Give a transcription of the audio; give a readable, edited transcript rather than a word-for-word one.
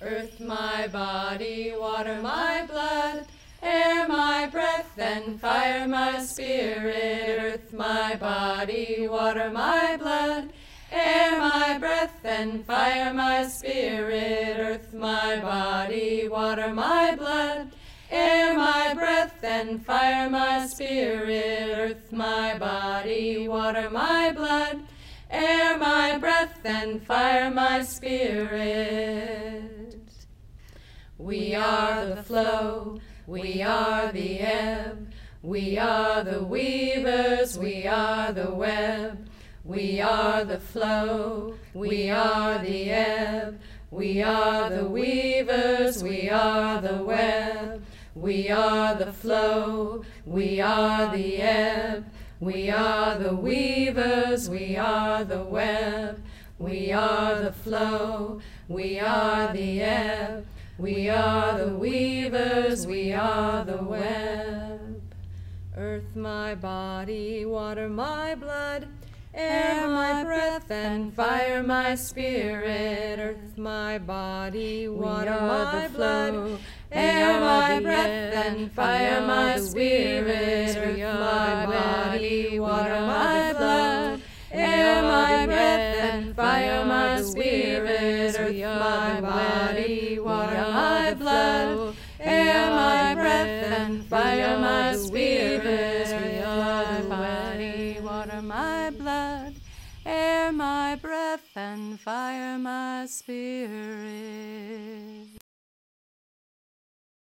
Earth my body, water my blood, air my breath, and fire my spirit. Earth my body, water my blood, air my breath, and fire my spirit. Earth my body, water my blood, air my breath, and fire my spirit. Earth my body, water my blood, air my breath, and fire my spirit. We are the flow, we are the ebb, we are the weavers, we are the web. We are the flow, we are the ebb, we are the weavers, we are the web. We are the flow, we are the ebb, we are the weavers, we are the web. We are the flow, we are the ebb, we are the weavers, we are the web. Earth my body, water my blood, air my breath, and fire my spirit. Earth my body, water my blood, air my breath, and fire my spirit. Earth my body, water my blood, air my breath, and fire my spirit. Earth my body, water my blood, air my breath, and fire my spirit. Earth my body, water my blood, air my breath, and fire my spirit.